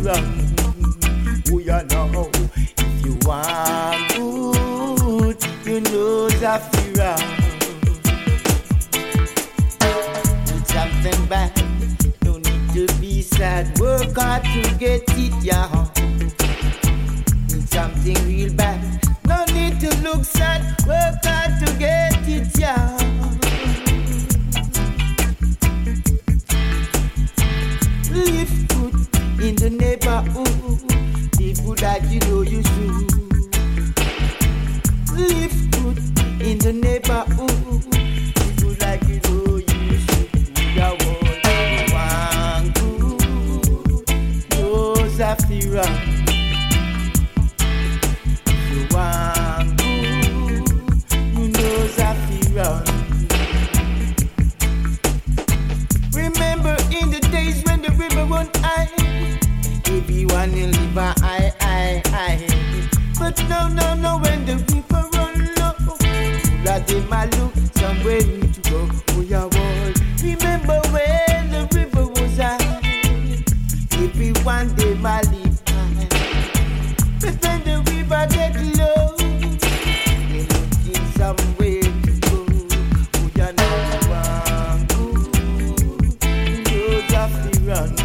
run. Oh, you know, if you want good, you know that you run. Need something bad, no need to be sad. Work hard to get it, yeah. Need something real bad, no need to look sad. Work hard to get it, yeah. Live good in the neighborhood. Live good that you know you should. Live good in the neighborhood. Live good like you know you should. You want good, knows I feel wrong. You want good, you knows I feel wrong. Remember in the days when the river run high, everyone in live I. But no, when the river run low, that they might look somewhere need to go. Oh yeah, boy. Remember when the river was high, everyone they might live high. But when the river get low, they looking somewhere to go. Oh yeah, no one good, you know that they run.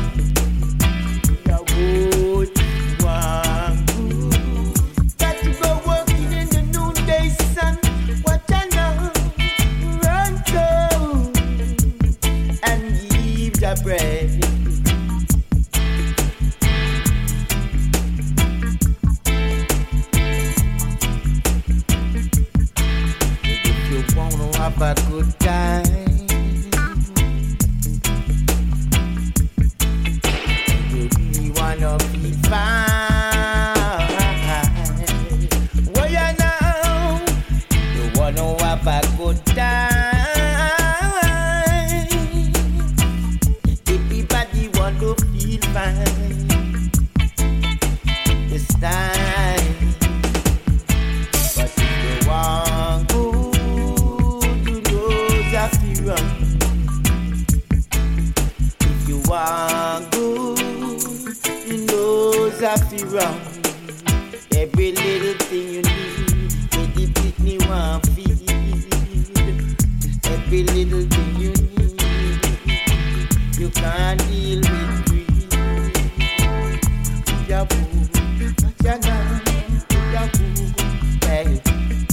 Have a good time. You really wanna be fine. Well, you know, you wanna have a good time. Everybody want to feel fine this time. But if you want good, run. If you want good, you know that you run. Every little thing you need, when the Pitney want feed. Every little thing you need, you can't deal with greed. Yeah, boo, yeah, nah, yeah, boo, hey.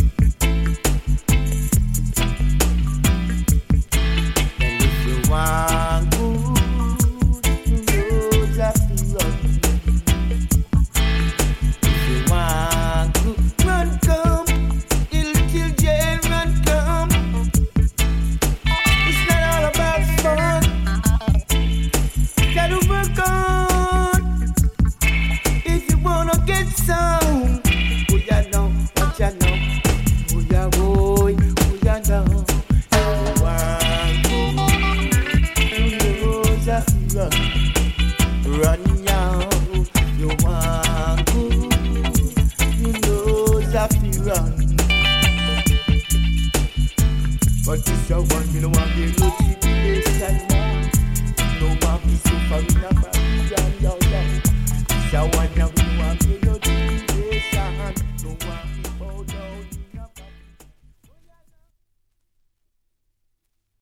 Want good, you know that you run. If you want good, run come, little children run come. It's not all about fun. Gotta work on if you wanna get some. Oh ya know, what ya know, oh ya boy, oh ya know. Run now, you want good, you know that you run. But this a one, you know, I'm here no tribulation. No one be so far in a